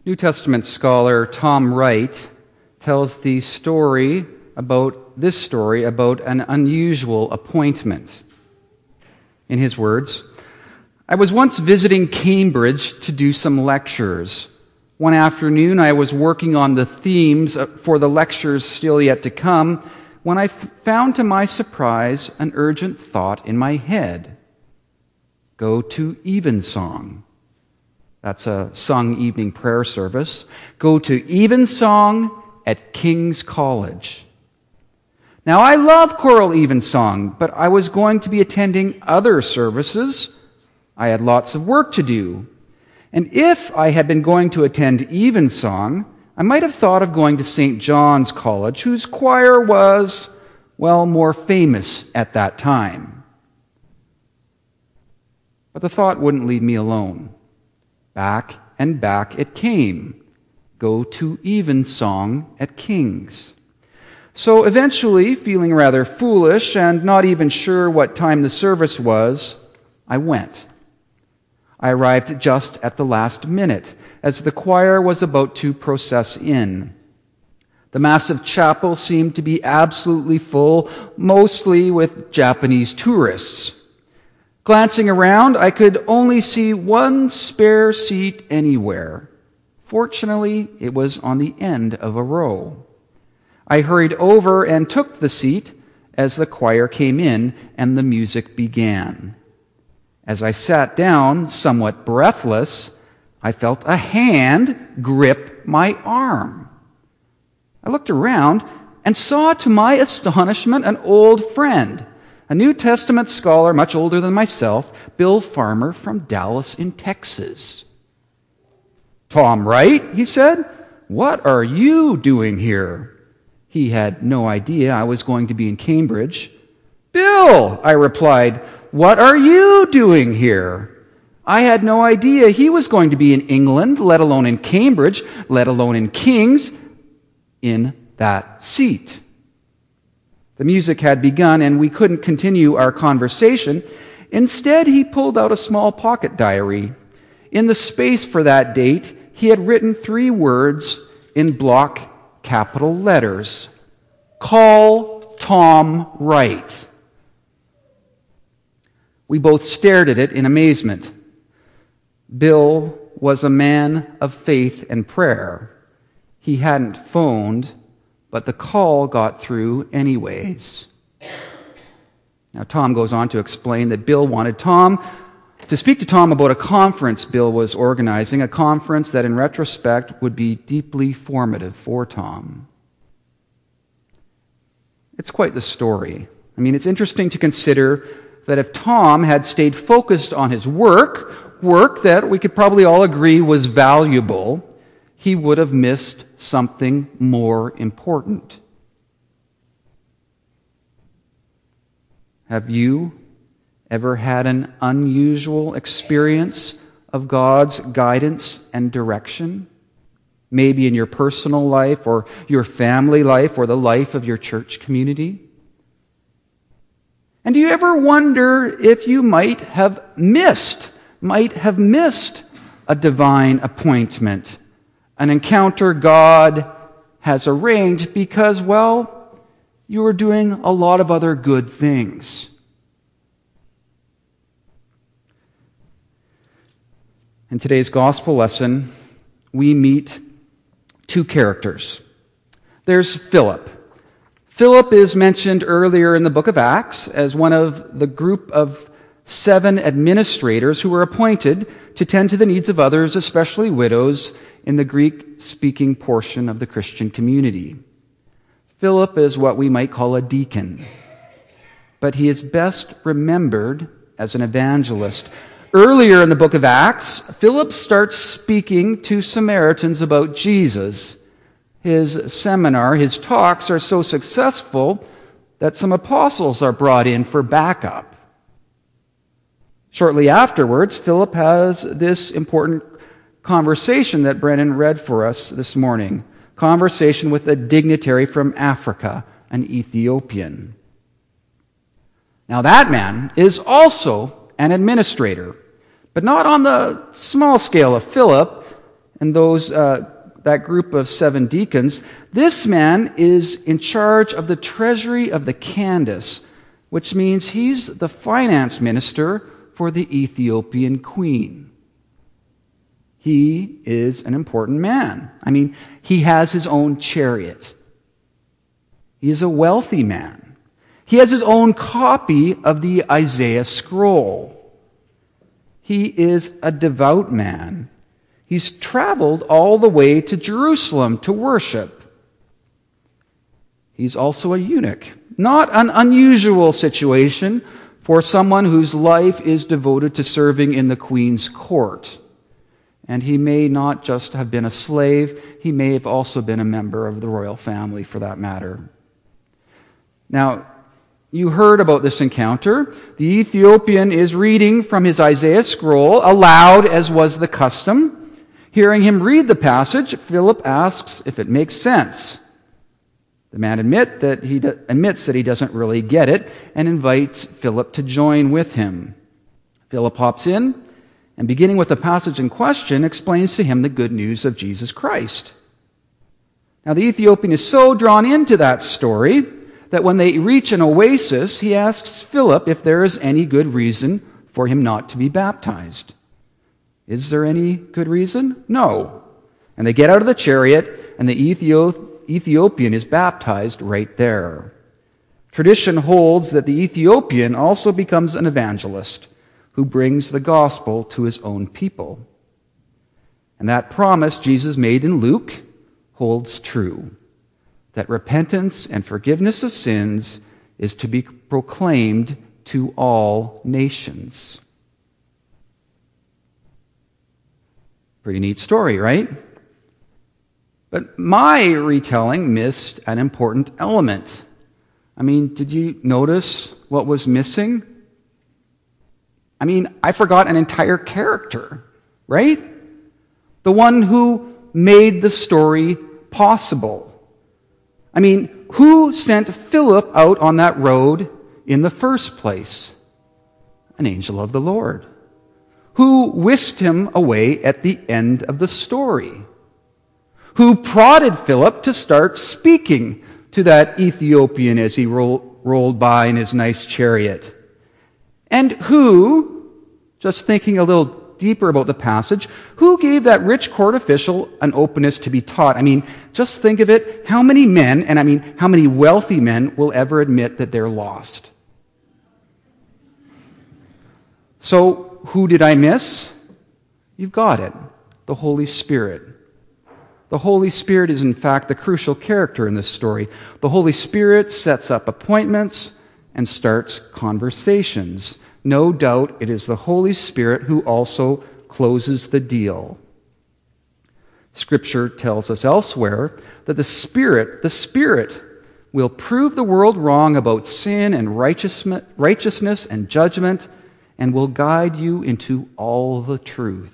New Testament scholar Tom Wright tells this story about an unusual appointment. In his words, "I was once visiting Cambridge to do some lectures. One afternoon I was working on the themes for the lectures still yet to come when I found to my surprise an urgent thought in my head. Go to Evensong." That's a sung evening prayer service. Go to Evensong at King's College. Now, I love choral Evensong, but I was going to be attending other services. I had lots of work to do. And if I had been going to attend Evensong, I might have thought of going to St. John's College, whose choir was, well, more famous at that time. But the thought wouldn't leave me alone. Back and back it came. Go to Evensong at King's. So eventually, feeling rather foolish and not even sure what time the service was, I went. I arrived just at the last minute, as the choir was about to process in. The massive chapel seemed to be absolutely full, mostly with Japanese tourists. Glancing around, I could only see one spare seat anywhere. Fortunately, it was on the end of a row. I hurried over and took the seat as the choir came in and the music began. As I sat down, somewhat breathless, I felt a hand grip my arm. I looked around and saw, to my astonishment, an old friend, a New Testament scholar much older than myself, Bill Farmer from Dallas in Texas. "Tom Wright," he said, "what are you doing here?" He had no idea I was going to be in Cambridge. "Bill," I replied, "what are you doing here?" I had no idea he was going to be in England, let alone in Cambridge, let alone in King's, in that seat. The music had begun, and we couldn't continue our conversation. Instead, he pulled out a small pocket diary. In the space for that date, he had written 3 words in block capital letters: "Call Tom Wright." We both stared at it in amazement. Bill was a man of faith and prayer. He hadn't phoned, but the call got through anyways. Now, Tom goes on to explain that Bill wanted to speak to Tom about a conference Bill was organizing, a conference that in retrospect would be deeply formative for Tom. It's quite the story. I mean, it's interesting to consider that if Tom had stayed focused on his work that we could probably all agree was valuable, he would have missed something more important. Have you ever had an unusual experience of God's guidance and direction? Maybe in your personal life or your family life or the life of your church community? And do you ever wonder if you might have missed a divine appointment, an encounter God has arranged because, well, you were doing a lot of other good things? In today's gospel lesson, we meet 2 characters. There's Philip. Philip is mentioned earlier in the book of Acts as one of the group of 7 administrators who were appointed to tend to the needs of others, especially widows, in the Greek-speaking portion of the Christian community. Philip is what we might call a deacon, but he is best remembered as an evangelist. Earlier in the book of Acts, Philip starts speaking to Samaritans about Jesus. His seminar, his talks are so successful that some apostles are brought in for backup. Shortly afterwards, Philip has this important conversation that Brennan read for us this morning. Conversation with a dignitary from Africa, an Ethiopian. Now that man is also an administrator, but not on the small scale of Philip. and that group of 7 deacons, this man is in charge of the treasury of the Candace, which means he's the finance minister for the Ethiopian queen. He is an important man. I mean, he has his own chariot. He is a wealthy man. He has his own copy of the Isaiah scroll. He is a devout man. He's traveled all the way to Jerusalem to worship. He's also a eunuch. Not an unusual situation for someone whose life is devoted to serving in the queen's court. And he may not just have been a slave, he may have also been a member of the royal family for that matter. Now, you heard about this encounter. The Ethiopian is reading from his Isaiah scroll aloud, as was the custom. Hearing him read the passage, Philip asks if it makes sense. The man admits that he doesn't really get it and invites Philip to join with him. Philip hops in and, beginning with the passage in question, explains to him the good news of Jesus Christ. Now, the Ethiopian is so drawn into that story that when they reach an oasis, he asks Philip if there is any good reason for him not to be baptized. Is there any good reason? No. And they get out of the chariot, and the Ethiopian is baptized right there. Tradition holds that the Ethiopian also becomes an evangelist who brings the gospel to his own people. And that promise Jesus made in Luke holds true, that repentance and forgiveness of sins is to be proclaimed to all nations. Pretty neat story, right? But my retelling missed an important element. I mean, did you notice what was missing? I mean, I forgot an entire character, right? The one who made the story possible. I mean, who sent Philip out on that road in the first place? An angel of the Lord. Who whisked him away at the end of the story? Who prodded Philip to start speaking to that Ethiopian as he rolled by in his nice chariot? And who, just thinking a little deeper about the passage, who gave that rich court official an openness to be taught? I mean, just think of it. How many men, and I mean, how many wealthy men will ever admit that they're lost? So, who did I miss? You've got it. The Holy Spirit. The Holy Spirit is in fact the crucial character in this story. The Holy Spirit sets up appointments and starts conversations. No doubt it is the Holy Spirit who also closes the deal. Scripture tells us elsewhere that the Spirit will prove the world wrong about sin and righteousness and judgment, and will guide you into all the truth.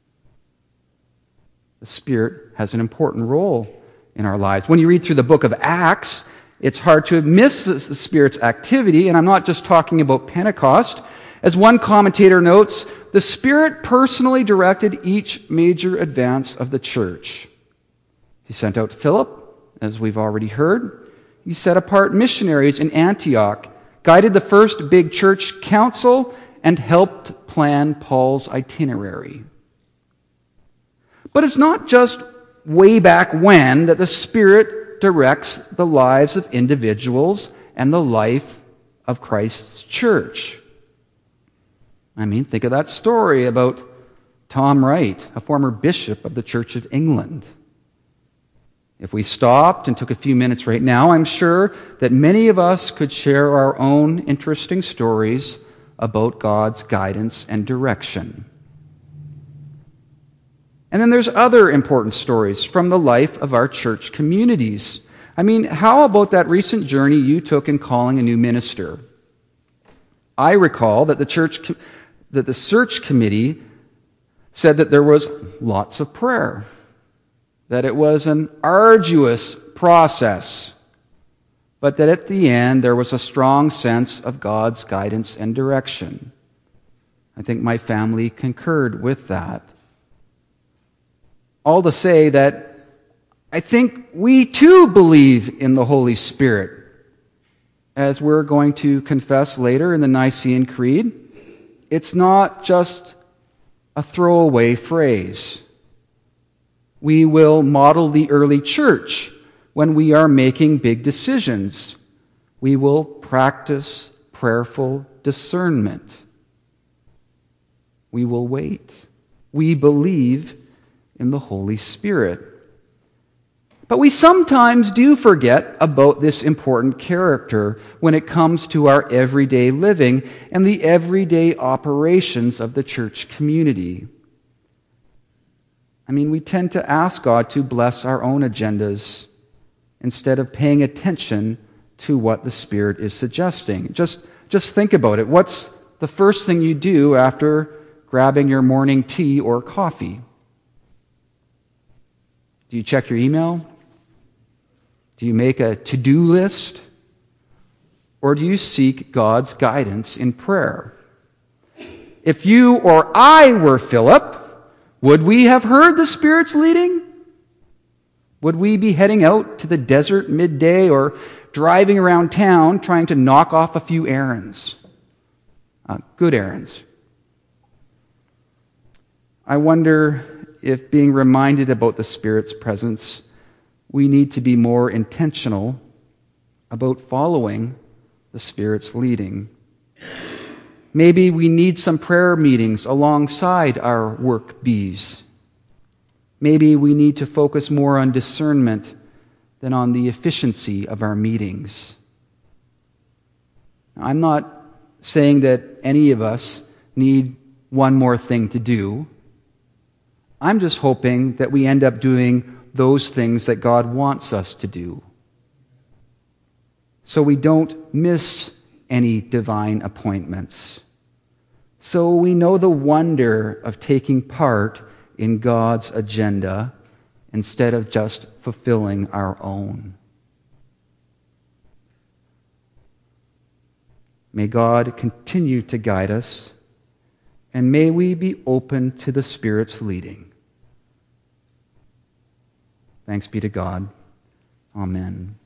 The Spirit has an important role in our lives. When you read through the book of Acts, it's hard to miss the Spirit's activity, and I'm not just talking about Pentecost. As one commentator notes, the Spirit personally directed each major advance of the church. He sent out Philip, as we've already heard. He set apart missionaries in Antioch, guided the first big church council, and helped plan Paul's itinerary. But it's not just way back when that the Spirit directs the lives of individuals and the life of Christ's church. I mean, think of that story about Tom Wright, a former bishop of the Church of England. If we stopped and took a few minutes right now, I'm sure that many of us could share our own interesting stories about God's guidance and direction. And then there's other important stories from the life of our church communities. I mean, how about that recent journey you took in calling a new minister? I recall that the search committee said that there was lots of prayer, that it was an arduous process, but that at the end there was a strong sense of God's guidance and direction. I think my family concurred with that. All to say that I think we too believe in the Holy Spirit. As we're going to confess later in the Nicene Creed, it's not just a throwaway phrase. We will model the early church when we are making big decisions. We will practice prayerful discernment. We will wait. We believe in the Holy Spirit. But we sometimes do forget about this important character when it comes to our everyday living and the everyday operations of the church community. We tend to ask God to bless our own agendas instead of paying attention to what the Spirit is suggesting. Just think about it. What's the first thing you do after grabbing your morning tea or coffee? Do you check your email? Do you make a to-do list? Or do you seek God's guidance in prayer? If you or I were Philip, would we have heard the Spirit's leading? Would we be heading out to the desert midday or driving around town trying to knock off a few errands? Good errands. I wonder if being reminded about the Spirit's presence, we need to be more intentional about following the Spirit's leading. Maybe we need some prayer meetings alongside our work bees. Maybe we need to focus more on discernment than on the efficiency of our meetings. I'm not saying that any of us need one more thing to do. I'm just hoping that we end up doing those things that God wants us to do, so we don't miss any divine appointments, so we know the wonder of taking part in God's agenda instead of just fulfilling our own. May God continue to guide us, and may we be open to the Spirit's leading. Thanks be to God. Amen.